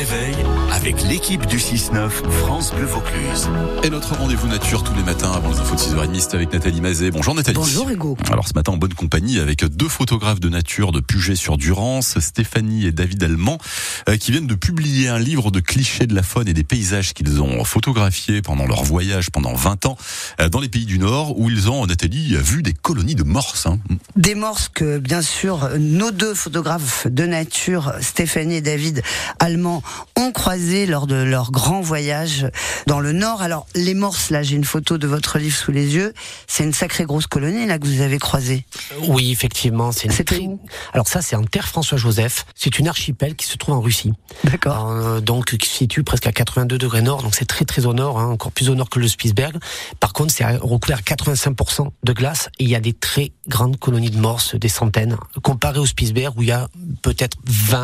réveil avec l'équipe du 6-9 France Bleu Vaucluse. Et notre rendez-vous nature tous les matins avant les infos de 6h30, c'est avec Nathalie Mazet. Bonjour Nathalie. Bonjour Hugo. Alors ce matin en bonne compagnie avec deux photographes de nature de Puget-sur-Durance, Stéphanie et David Allemand, qui viennent de publier un livre de clichés de la faune et des paysages qu'ils ont photographiés pendant leur voyage pendant 20 ans dans les pays du Nord où ils ont, Nathalie, vu des colonies de morses. Des morses que bien sûr nos deux photographes de nature, Stéphanie et David Allemand, ont croisé lors de leur grand voyage dans le Nord. Alors les morses, là j'ai une photo de votre livre sous les yeux, c'est une sacrée grosse colonie là que vous avez croisée. Oui, effectivement. Alors ça c'est en terre François-Joseph, c'est une archipel qui se trouve en Russie. D'accord. Donc qui se situe presque à 82 degrés nord, donc c'est très très au nord, encore plus au nord que le Spitzberg. Par contre c'est recouvert à 85% de glace et il y a des très grandes colonies de morses, des centaines, comparé au Spitzberg où il y a peut-être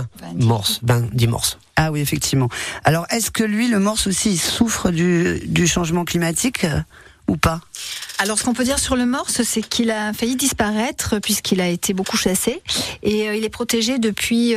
10 morses. Ah oui, effectivement. Alors, est-ce que lui, le morse aussi, il souffre du changement climatique ou pas ? Alors, ce qu'on peut dire sur le morse, c'est qu'il a failli disparaître puisqu'il a été beaucoup chassé et il est protégé depuis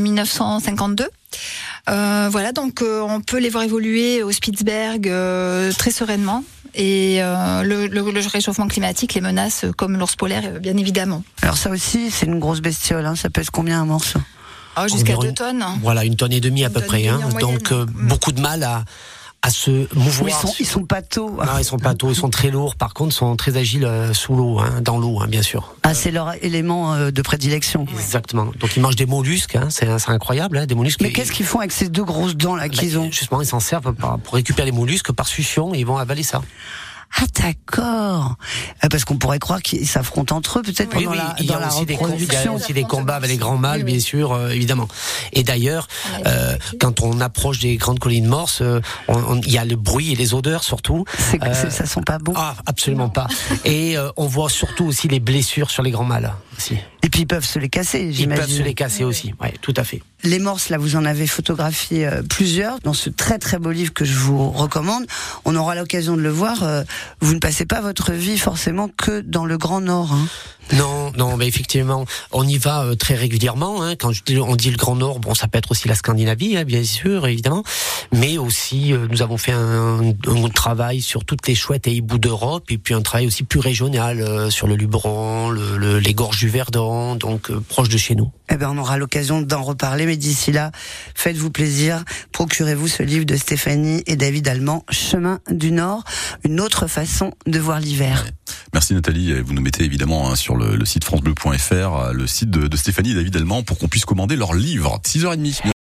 1952. Voilà, donc on peut les voir évoluer au Spitzberg très sereinement. Et le réchauffement climatique les menace comme l'ours polaire, bien évidemment. Alors ça aussi, c'est une grosse bestiole, ça pèse combien un morse ? Jusqu'à environ 2 tonnes. Voilà, 1,5 tonne à peu près. Donc beaucoup de mal à se mouvoir. Ils sont pas tôt. Non, ils sont pas tôt, ils sont très lourds. Par contre, ils sont très agiles sous l'eau, dans l'eau, bien sûr. Ah, c'est leur élément de prédilection. Exactement. Donc ils mangent des mollusques, c'est incroyable, des mollusques. Mais qu'est-ce qu'ils font avec ces deux grosses dents là qu'ils ont ? Justement, ils s'en servent pour récupérer les mollusques par succion et ils vont avaler ça. Ah d'accord. Parce qu'on pourrait croire qu'ils s'affrontent entre eux peut-être pendant la reproduction. Il y a aussi des combats avec les grands mâles, bien sûr, évidemment. Et d'ailleurs, quand on approche des grandes colonies de morses, il y a le bruit et les odeurs surtout. Ça sent pas bon. Ah, absolument pas. Et on voit surtout aussi les blessures sur les grands mâles. Aussi. Et puis ils peuvent se les casser, j'imagine. Ils peuvent se les casser aussi, oui, tout à fait. Les morses, là, vous en avez photographié plusieurs dans ce très très beau livre que je vous recommande. On aura l'occasion de le voir. Vous ne passez pas votre vie forcément que dans le Grand Nord. Non, mais effectivement, on y va très régulièrement. Quand on dit le Grand Nord, ça peut être aussi la Scandinavie, bien sûr, évidemment. Mais aussi, nous avons fait un travail sur toutes les chouettes et hiboux d'Europe, et puis un travail aussi plus régional sur le Luberon, les gorges du Verdon, donc proche de chez nous. Eh ben, on aura l'occasion d'en reparler, mais d'ici là, faites-vous plaisir, procurez-vous ce livre de Stéphanie et David Allemand, Chemin du Nord, une autre façon de voir l'hiver. Ouais. Merci Nathalie, vous nous mettez évidemment sur le site francebleu.fr, le site de Stéphanie et David Allemand pour qu'on puisse commander leur livre. 6h30.